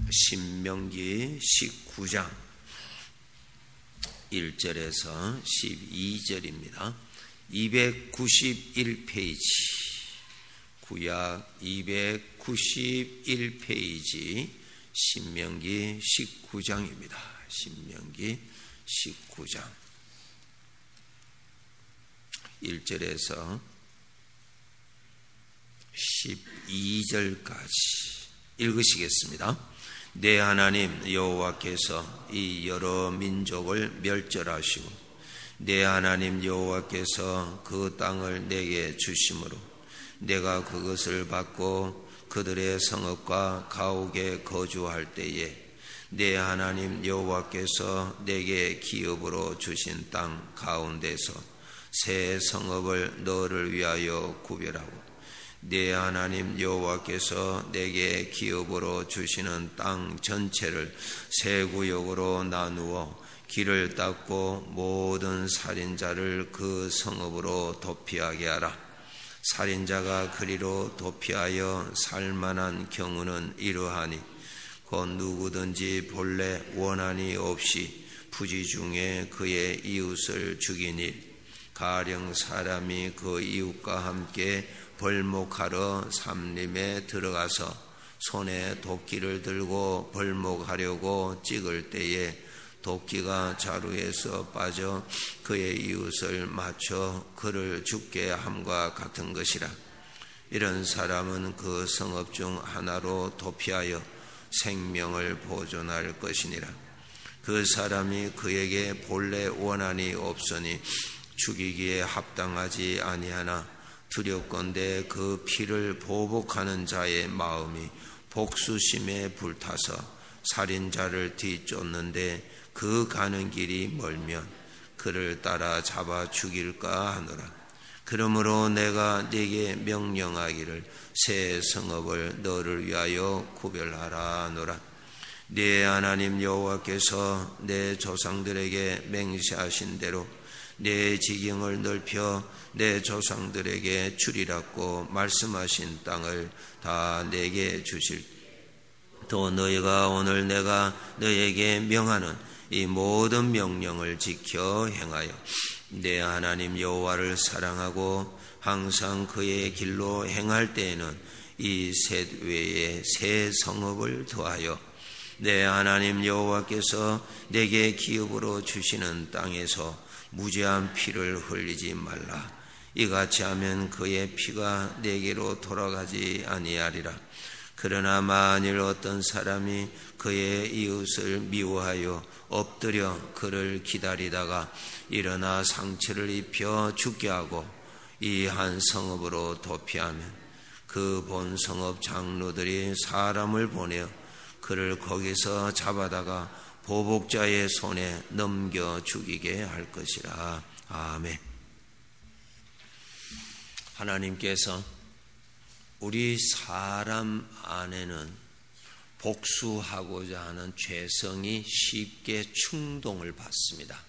신명기 19장 1절에서 12절입니다. 291페이지, 구약 291페이지, 신명기 19장입니다. 신명기 19장 1절에서 12절까지 읽으시겠습니다. 내 하나님 여호와께서 이 여러 민족을 멸절하시고 내 하나님 여호와께서 그 땅을 내게 주심으로 내가 그것을 받고 그들의 성읍과 가옥에 거주할 때에 내 하나님 여호와께서 내게 기업으로 주신 땅 가운데서 새 성읍을 너를 위하여 구별하고 내 하나님 여호와께서 내게 기업으로 주시는 땅 전체를 세 구역으로 나누어 길을 닦고 모든 살인자를 그 성읍으로 도피하게 하라. 살인자가 그리로 도피하여 살만한 경우는 이러하니 곧 누구든지 본래 원한이 없이 부지 중에 그의 이웃을 죽인 일, 가령 사람이 그 이웃과 함께 벌목하러 삼림에 들어가서 손에 도끼를 들고 벌목하려고 찍을 때에 도끼가 자루에서 빠져 그의 이웃을 맞춰 그를 죽게 함과 같은 것이라. 이런 사람은 그 성읍 중 하나로 도피하여 생명을 보존할 것이니라. 그 사람이 그에게 본래 원한이 없으니 죽이기에 합당하지 아니하나 두렵건대 그 피를 보복하는 자의 마음이 복수심에 불타서 살인자를 뒤쫓는데 그 가는 길이 멀면 그를 따라 잡아 죽일까 하노라. 그러므로 내가 네게 명령하기를 새 성읍을 너를 위하여 구별하라 하노라. 네 하나님 여호와께서 내 조상들에게 맹세하신 대로 내 지경을 넓혀 내 조상들에게 주리라고 말씀하신 땅을 다 내게 주실. 또 너희가 오늘 내가 너희에게 명하는 이 모든 명령을 지켜 행하여 내 하나님 여호와를 사랑하고 항상 그의 길로 행할 때에는 이 셋 외에 새 성읍을 더하여 내 하나님 여호와께서 내게 기업으로 주시는 땅에서 무죄한 피를 흘리지 말라. 이같이 하면 그의 피가 내게로 돌아가지 아니하리라. 그러나 만일 어떤 사람이 그의 이웃을 미워하여 엎드려 그를 기다리다가 일어나 상처를 입혀 죽게 하고 이 한 성읍으로 도피하면 그 본 성읍 장로들이 사람을 보내어 그를 거기서 잡아다가 보복자의 손에 넘겨 죽이게 할 것이라. 아멘. 하나님께서 우리 사람 안에는 복수하고자 하는 죄성이 쉽게 충동을 받습니다.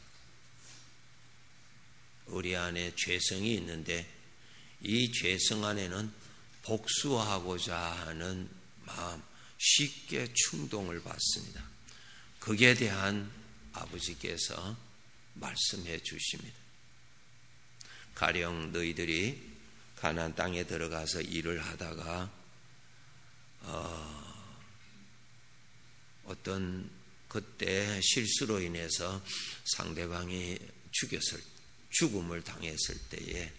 우리 안에 죄성이 있는데 이 죄성 안에는 복수하고자 하는 마음 쉽게 충동을 받습니다. 거기에 대한 아버지께서 말씀해 주십니다. 가령 너희들이 가나안 땅에 들어가서 일을 하다가 어떤 그때 실수로 인해서 상대방이 죽음을 당했을 때에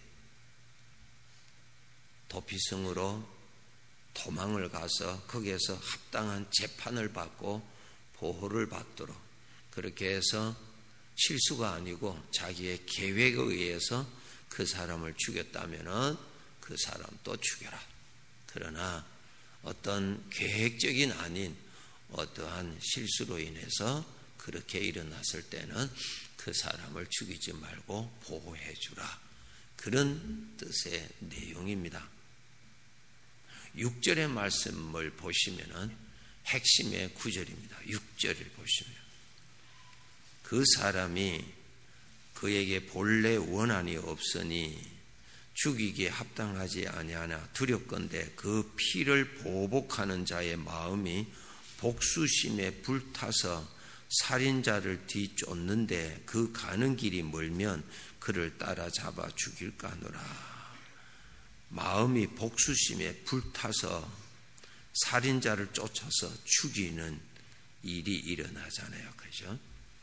도피성으로 도망을 가서 거기에서 합당한 재판을 받고 보호를 받도록 그렇게 해서 실수가 아니고 자기의 계획에 의해서 그 사람을 죽였다면은 그 사람 또 죽여라. 그러나 어떤 계획적인 아닌 어떠한 실수로 인해서 그렇게 일어났을 때는 그 사람을 죽이지 말고 보호해 주라. 그런 뜻의 내용입니다. 6절의 말씀을 보시면은 핵심의 구절입니다. 6절을 보시면 그 사람이 그에게 본래 원한이 없으니 죽이기에 합당하지 아니하나 두렵건대 그 피를 보복하는 자의 마음이 복수심에 불타서 살인자를 뒤쫓는데 그 가는 길이 멀면 그를 따라잡아 죽일까 하노라. 마음이 복수심에 불타서 살인자를 쫓아서 죽이는 일이 일어나잖아요. 그죠?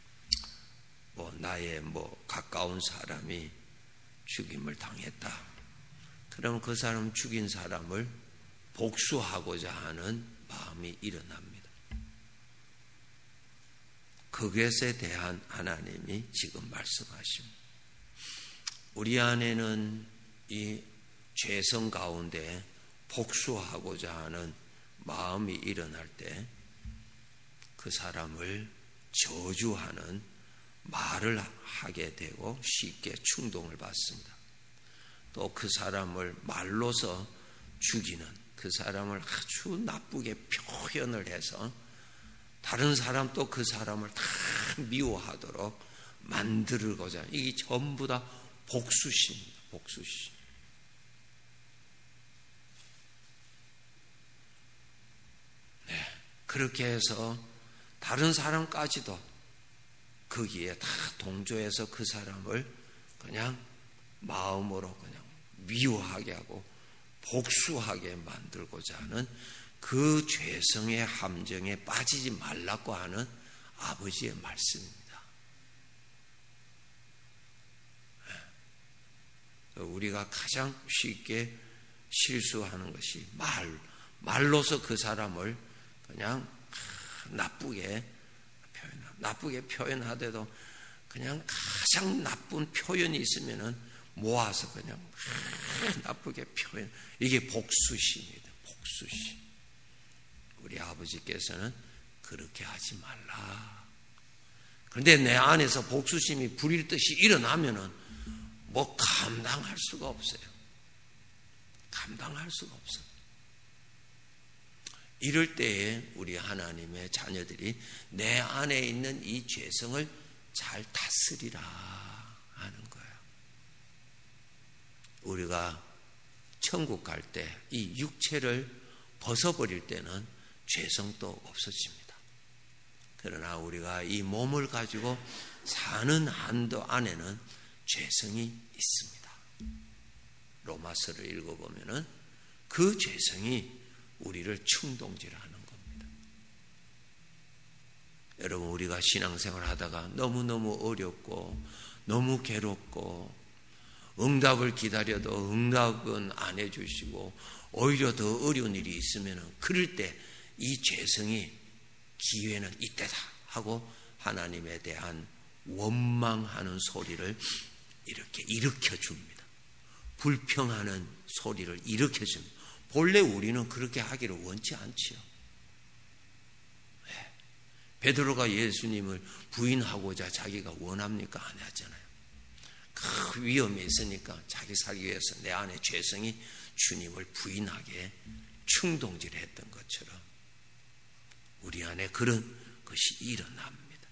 나의 가까운 사람이 죽임을 당했다. 그러면 그 사람 죽인 사람을 복수하고자 하는 마음이 일어납니다. 그것에 대한 하나님이 지금 말씀하십니다. 우리 안에는 이 죄성 가운데 복수하고자 하는 마음이 일어날 때 그 사람을 저주하는 말을 하게 되고 쉽게 충동을 받습니다. 또 그 사람을 말로서 죽이는, 그 사람을 아주 나쁘게 표현을 해서 다른 사람도 그 사람을 다 미워하도록 만들고자, 이게 전부 다 복수심입니다. 복수심. 네, 그렇게 해서 다른 사람까지도 거기에 다 동조해서 그 사람을 그냥 마음으로 그냥 미워하게 하고 복수하게 만들고자 하는 그 죄성의 함정에 빠지지 말라고 하는 아버지의 말씀입니다. 우리가 가장 쉽게 실수하는 것이 말로서 그 사람을 그냥 나쁘게 표현하더라도 그냥 가장 나쁜 표현이 있으면은 모아서 그냥 나쁘게 표현. 이게 복수심입니다. 복수심. 우리 아버지께서는 그렇게 하지 말라. 그런데 내 안에서 복수심이 불일듯이 일어나면은 감당할 수가 없어요. 감당할 수가 없어요. 이럴 때에 우리 하나님의 자녀들이 내 안에 있는 이 죄성을 잘 다스리라 하는 거예요. 우리가 천국 갈 때 이 육체를 벗어버릴 때는 죄성도 없어집니다. 그러나 우리가 이 몸을 가지고 사는 한도 안에는 죄성이 있습니다. 로마서를 읽어보면은 그 죄성이 우리를 충동질하는 겁니다. 여러분, 우리가 신앙생활 하다가 너무너무 어렵고 너무 괴롭고 응답을 기다려도 응답은 안 해주시고 오히려 더 어려운 일이 있으면 그럴 때 이 죄성이 기회는 이때다 하고 하나님에 대한 원망하는 소리를 이렇게 일으켜줍니다. 불평하는 소리를 일으켜줍니다. 본래 우리는 그렇게 하기를 원치 않지요. 네. 베드로가 예수님을 부인하고자 자기가 원합니까? 안 하잖아요. 그 위험이 있으니까 자기 살기 위해서 내 안에 죄성이 주님을 부인하게 충동질했던 것처럼 우리 안에 그런 것이 일어납니다.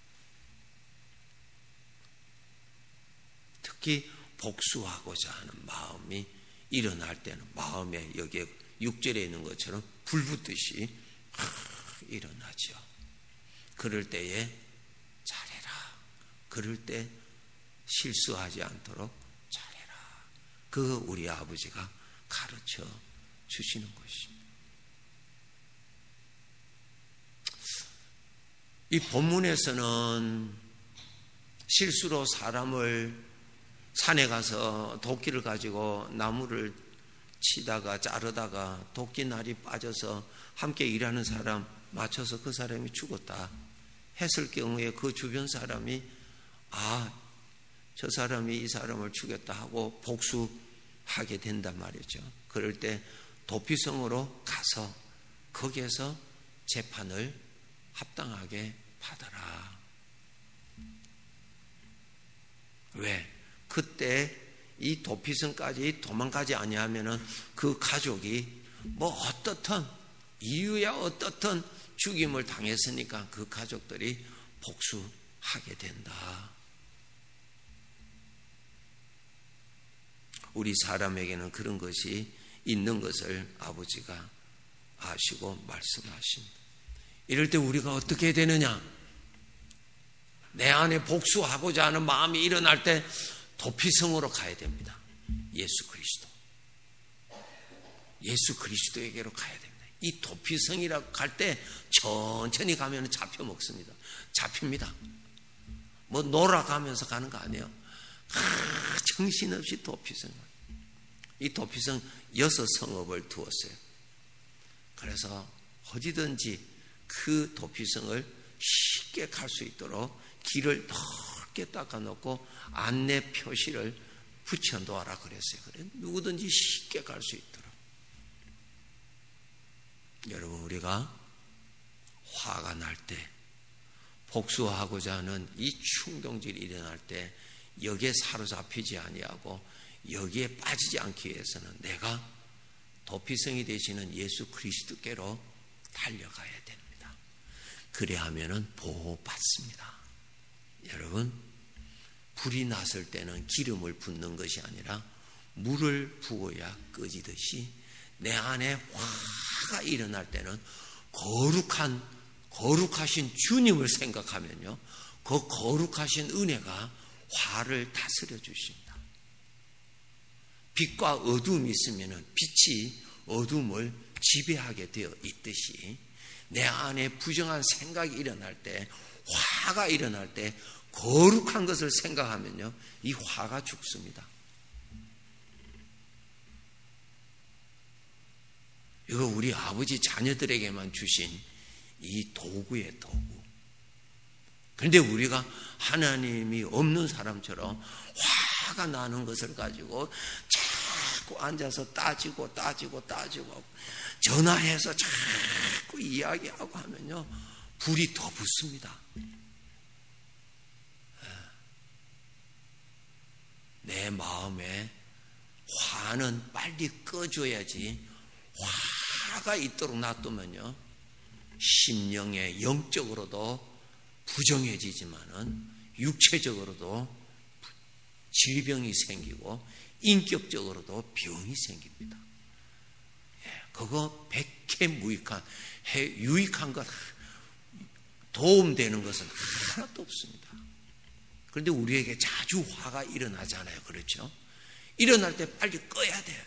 특히 복수하고자 하는 마음이 일어날 때는 마음에 여기에 6절에 있는 것처럼 불붙듯이 일어나죠. 그럴 때에 잘해라. 그럴 때 실수하지 않도록 잘해라. 그거 우리 아버지가 가르쳐 주시는 것입니다. 이 본문에서는 실수로 사람을 산에 가서 도끼를 가지고 나무를 치다가 자르다가 도끼날이 빠져서 함께 일하는 사람 맞춰서 그 사람이 죽었다 했을 경우에 그 주변 사람이 저 사람이 이 사람을 죽였다 하고 복수하게 된단 말이죠. 그럴 때 도피성으로 가서 거기에서 재판을 합당하게 받아라. 왜? 그때 이 도피성까지 도망가지 아니하면은 그 가족이 어떻든 이유야 어떻든 죽임을 당했으니까 그 가족들이 복수하게 된다. 우리 사람에게는 그런 것이 있는 것을 아버지가 아시고 말씀하십니다. 이럴 때 우리가 어떻게 해야 되느냐? 내 안에 복수하고자 하는 마음이 일어날 때 도피성으로 가야 됩니다. 예수 그리스도. 예수 그리스도에게로 가야 됩니다. 이 도피성이라고 갈 때 천천히 가면 잡혀 먹습니다. 잡힙니다. 뭐 놀아가면서 가는 거 아니에요. 정신없이 도피성. 이 도피성 6성읍을 두었어요. 그래서 어디든지 그 도피성을 쉽게 갈 수 있도록 길을 넓게 닦아놓고 안내 표시를 붙여 놓아라 그랬어요. 그래 누구든지 쉽게 갈 수 있도록. 여러분, 우리가 화가 날 때, 복수하고자 하는 이 충동질이 일어날 때 여기에 사로잡히지 아니하고 여기에 빠지지 않기 위해서는 내가 도피성이 되시는 예수 그리스도께로 달려가야 됩니다. 그래야 하면은 보호받습니다. 여러분, 불이 났을 때는 기름을 붓는 것이 아니라 물을 부어야 꺼지듯이 내 안에 화가 일어날 때는 거룩하신 주님을 생각하면요, 그 거룩하신 은혜가 화를 다스려 주십니다. 빛과 어둠이 있으면 빛이 어둠을 지배하게 되어 있듯이 내 안에 부정한 생각이 일어날 때, 화가 일어날 때 거룩한 것을 생각하면요, 이 화가 죽습니다. 이거 우리 아버지 자녀들에게만 주신 이 도구의 도구. 그런데 우리가 하나님이 없는 사람처럼 화가 나는 것을 가지고 자꾸 앉아서 따지고 전화해서 자꾸 이야기하고 하면요, 불이 더 붙습니다. 내 마음에 화는 빨리 꺼줘야지. 화가 있도록 놔두면요, 심령에 영적으로도 부정해지지만은 육체적으로도 질병이 생기고 인격적으로도 병이 생깁니다. 그거 백해무익한, 유익한 것, 도움되는 것은 하나도 없습니다. 그런데 우리에게 자주 화가 일어나잖아요. 그렇죠? 일어날 때 빨리 꺼야 돼요.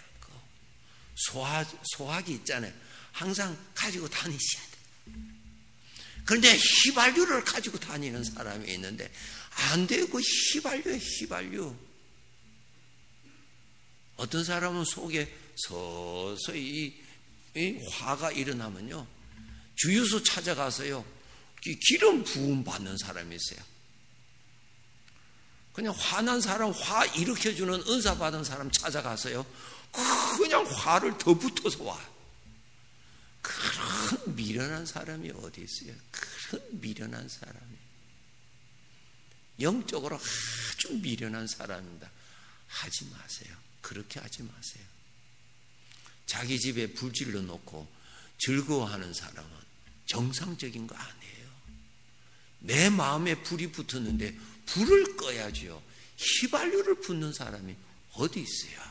소화기 있잖아요. 항상 가지고 다니셔야 돼요. 그런데 휘발유를 가지고 다니는 사람이 있는데 안 돼요. 그 휘발유. 어떤 사람은 속에 서서히 화가 일어나면요, 주유소 찾아가서요, 기름 부음 받는 사람이 있어요. 그냥 화난 사람, 화 일으켜주는 은사 받은 사람 찾아가서요, 그냥 화를 더 붙어서 와. 그런 미련한 사람이 어디 있어요? 그런 미련한 사람이. 영적으로 아주 미련한 사람입니다. 하지 마세요. 그렇게 하지 마세요. 자기 집에 불질러 놓고 즐거워하는 사람은 정상적인 거 아니에요. 내 마음에 불이 붙었는데 불을 꺼야지요. 휘발유를 붓는 사람이 어디 있어요?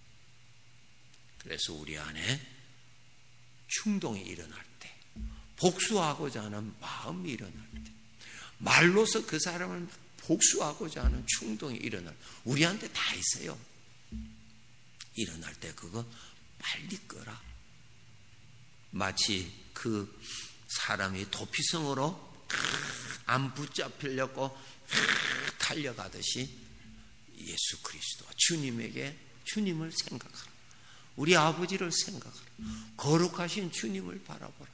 그래서 우리 안에 충동이 일어날 때, 복수하고자 하는 마음이 일어날 때, 말로서 그 사람을 복수하고자 하는 충동이 일어날, 우리한테 다 있어요. 일어날 때 그거 빨리 꺼라. 마치 그 사람이 도피성으로 안 붙잡히려고 달려가듯이 예수 그리스도 주님에게, 주님을 생각하라. 우리 아버지를 생각하라. 거룩하신 주님을 바라보라.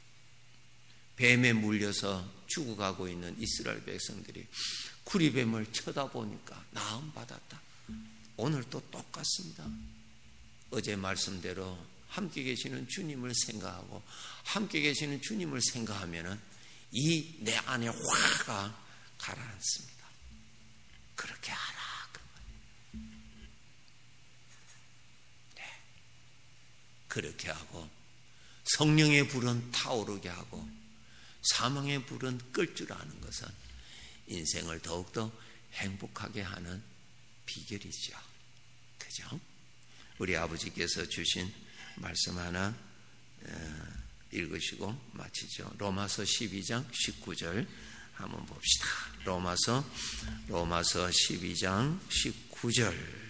뱀에 물려서 죽어가고 있는 이스라엘 백성들이 구리뱀을 쳐다보니까 나음 받았다. 오늘도 똑같습니다. 어제 말씀대로 함께 계시는 주님을 생각하고 함께 계시는 주님을 생각하면은 이 내 안에 화가 가라앉습니다. 그렇게 하라. 네. 그렇게 하고 성령의 불은 타오르게 하고 사망의 불은 끌 줄 아는 것은 인생을 더욱더 행복하게 하는 비결이죠. 그죠? 우리 아버지께서 주신 말씀 하나 읽으시고 마치죠. 로마서 12장 19절 한번 봅시다. 로마서 12장 19절.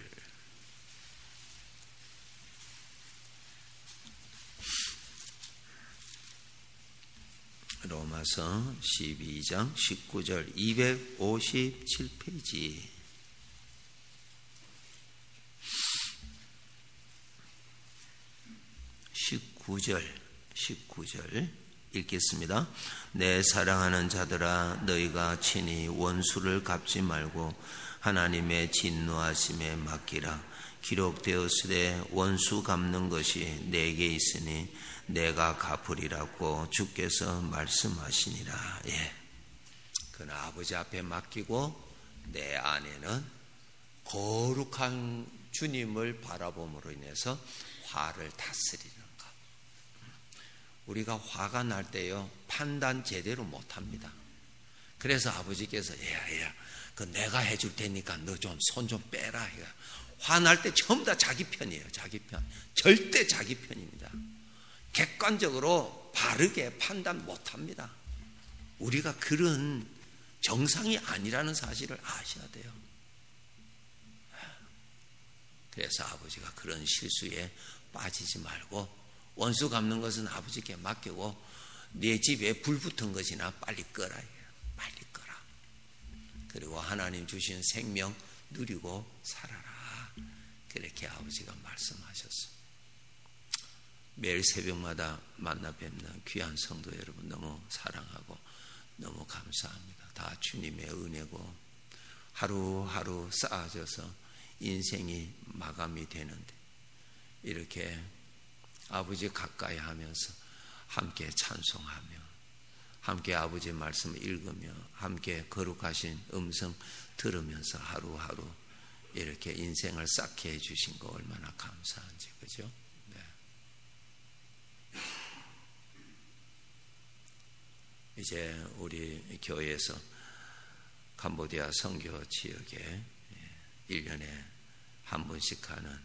로마서 12장 19절 257페이지. (19절) 읽겠습니다. 내 사랑하는 자들아, 너희가 친히 원수를 갚지 말고 하나님의 진노하심에 맡기라. 기록되었으되 원수 갚는 것이 내게 있으니 내가 갚으리라고 주께서 말씀하시니라. 예. 그러나 아버지 앞에 맡기고 내 안에는 거룩한 주님을 바라봄으로 인해서 화를 다스리는 것. 우리가 화가 날 때요, 판단 제대로 못합니다. 그래서 아버지께서 야, 그 내가 해줄 테니까 너 좀 손 좀 빼라. 화날 때 전부 다 자기 편이에요. 자기 편. 절대 자기 편입니다. 객관적으로 바르게 판단 못합니다. 우리가 그런 정상이 아니라는 사실을 아셔야 돼요. 그래서 아버지가 그런 실수에 빠지지 말고 원수 갚는 것은 아버지께 맡기고 네 집에 불 붙은 것이나 빨리 꺼라. 빨리 꺼라. 그리고 하나님 주신 생명 누리고 살아라. 그렇게 아버지가 말씀하셨습니다. 매일 새벽마다 만나 뵙는 귀한 성도 여러분 너무 사랑하고 너무 감사합니다. 다 주님의 은혜고 하루하루 쌓아져서 인생이 마감이 되는데 이렇게 아버지 가까이 하면서 함께 찬송하며 함께 아버지의 말씀을 읽으며 함께 거룩하신 음성 들으면서 하루하루 이렇게 인생을 쌓게 해주신 거 얼마나 감사한지, 그죠? 네. 이제 우리 교회에서 캄보디아 선교 지역에 1년에 한 번씩 하는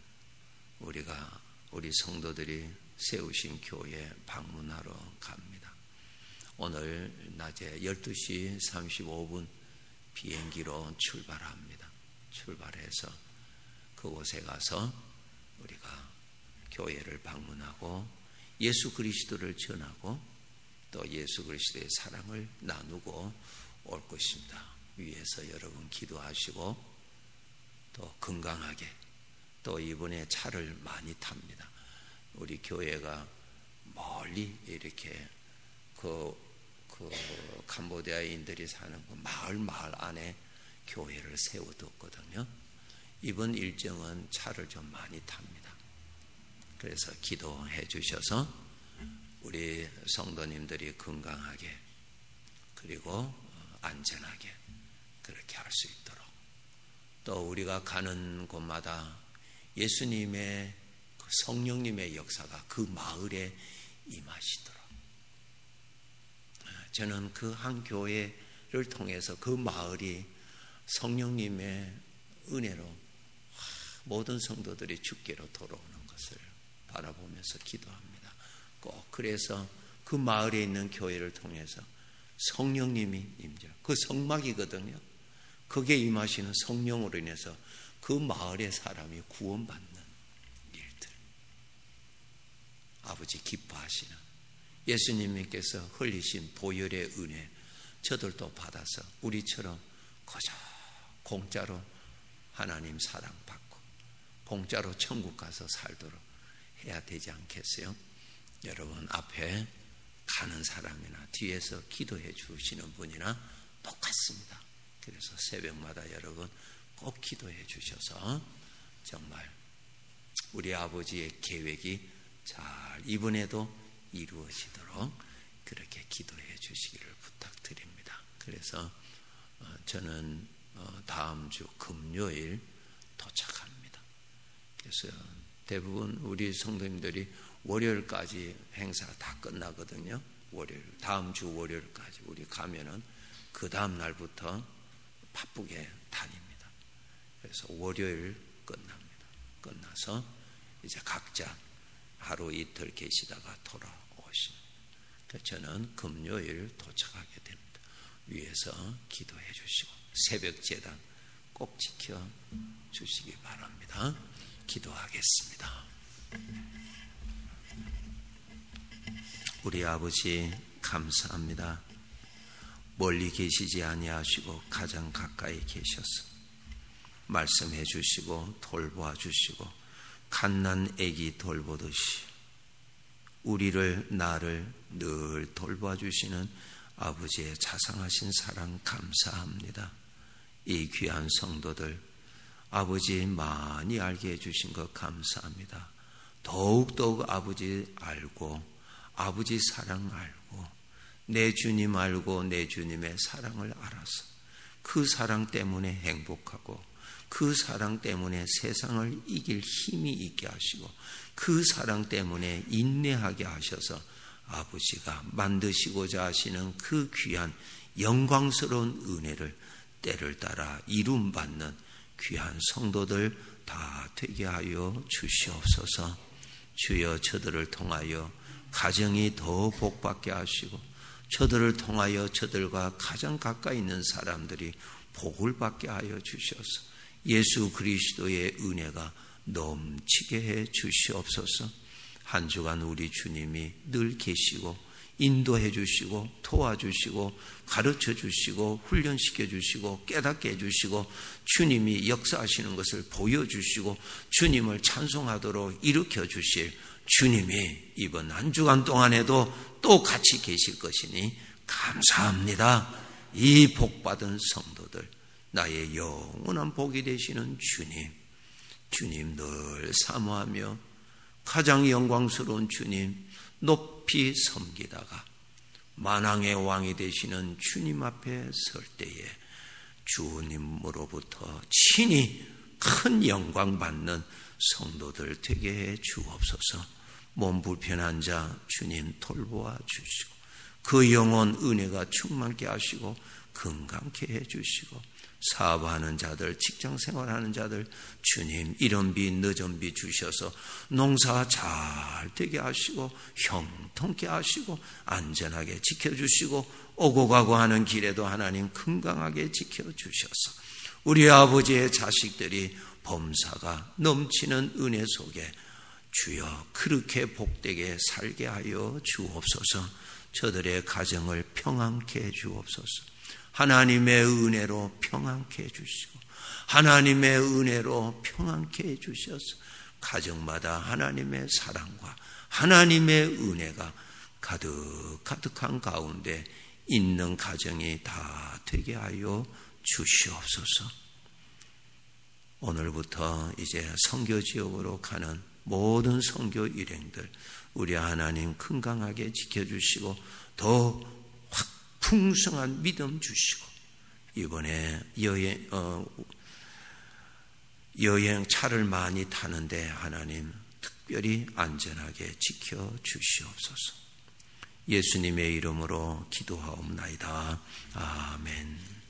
우리 성도들이 세우신 교회 방문하러 갑니다. 오늘 낮에 12시 35분 비행기로 출발합니다. 출발해서 그곳에 가서 우리가 교회를 방문하고 예수 그리스도를 전하고 또 예수 그리스도의 사랑을 나누고 올 것입니다. 위에서 여러분 기도하시고 또 건강하게 또 이번에 차를 많이 탑니다. 우리 교회가 멀리 이렇게 그 캄보디아인들이 사는 그 마을 안에 교회를 세워뒀거든요. 이번 일정은 차를 좀 많이 탑니다. 그래서 기도해 주셔서 우리 성도님들이 건강하게 그리고 안전하게 그렇게 할 수 있도록 또 우리가 가는 곳마다 예수님의 성령님의 역사가 그 마을에 임하시도록 저는 그 한 교회를 통해서 그 마을이 성령님의 은혜로 모든 성도들이 주께로 돌아오는 것을 바라보면서 기도합니다. 꼭 그래서 그 마을에 있는 교회를 통해서 성령님이 임재, 그 성막이거든요. 거기에 임하시는 성령으로 인해서 그 마을의 사람이 구원받는 일들, 아버지 기뻐하시는 예수님께서 흘리신 보혈의 은혜 저들도 받아서 우리처럼 거저 공짜로 하나님 사랑받고 공짜로 천국 가서 살도록 해야 되지 않겠어요? 여러분 앞에 가는 사람이나 뒤에서 기도해 주시는 분이나 똑같습니다. 그래서 새벽마다 여러분 꼭 기도해 주셔서 정말 우리 아버지의 계획이 잘 이번에도 이루어지도록 그렇게 기도해 주시기를 부탁드립니다. 그래서 저는 다음 주 금요일 도착합니다. 그래서 대부분 우리 성도님들이 월요일까지 행사 다 끝나거든요. 월요일, 다음 주 월요일까지 우리 가면은 그 다음 날부터 바쁘게 다닙니다. 그래서 월요일 끝납니다. 끝나서 이제 각자 하루 이틀 계시다가 돌아오십니다. 저는 금요일 도착하게 됩니다. 위에서 기도해 주시고 새벽 제단 꼭 지켜 주시기 바랍니다. 기도하겠습니다. 우리 아버지 감사합니다. 멀리 계시지 아니하시고 가장 가까이 계셔서 말씀해 주시고 돌보아 주시고 갓난 아기 돌보듯이 우리를 나를 늘 돌보아 주시는 아버지의 자상하신 사랑 감사합니다. 이 귀한 성도들 아버지 많이 알게 해주신 것 감사합니다. 더욱더욱 아버지 알고 아버지 사랑 알고 내 주님 알고 내 주님의 사랑을 알아서 그 사랑 때문에 행복하고 그 사랑 때문에 세상을 이길 힘이 있게 하시고 그 사랑 때문에 인내하게 하셔서 아버지가 만드시고자 하시는 그 귀한 영광스러운 은혜를 때를 따라 이룸받는 귀한 성도들 다 되게 하여 주시옵소서. 주여 저들을 통하여 가정이 더 복받게 하시고 저들을 통하여 저들과 가장 가까이 있는 사람들이 복을 받게 하여 주셔서 예수 그리스도의 은혜가 넘치게 해 주시옵소서. 한 주간 우리 주님이 늘 계시고 인도해 주시고 도와주시고 가르쳐 주시고 훈련시켜 주시고 깨닫게 해 주시고 주님이 역사하시는 것을 보여주시고 주님을 찬송하도록 일으켜 주실 주님이 이번 한 주간 동안에도 또 같이 계실 것이니 감사합니다. 이 복받은 성도들 나의 영원한 복이 되시는 주님 늘 사모하며 가장 영광스러운 주님 높이 섬기다가 만왕의 왕이 되시는 주님 앞에 설 때에 주님으로부터 친히 큰 영광 받는 성도들 되게 해 주옵소서. 몸 불편한 자 주님 돌보아 주시고 그 영혼 은혜가 충만케 하시고 건강케 해 주시고 사업하는 자들, 직장생활하는 자들 주님 이른 비 늦은 비 주셔서 농사 잘 되게 하시고 형통케 하시고 안전하게 지켜주시고 오고 가고 하는 길에도 하나님 건강하게 지켜주셔서 우리 아버지의 자식들이 범사가 넘치는 은혜 속에 주여 그렇게 복되게 살게 하여 주옵소서. 저들의 가정을 평안케 해 주옵소서. 하나님의 은혜로 평안케 해주시고 하나님의 은혜로 평안케 해주셔서 가정마다 하나님의 사랑과 하나님의 은혜가 가득한 가운데 있는 가정이 다 되게 하여 주시옵소서. 오늘부터 이제 선교지역으로 가는 모든 선교 일행들 우리 하나님 건강하게 지켜주시고 더 풍성한 믿음 주시고 이번에 여행 차를 많이 타는데 하나님 특별히 안전하게 지켜 주시옵소서. 예수님의 이름으로 기도하옵나이다. 아멘.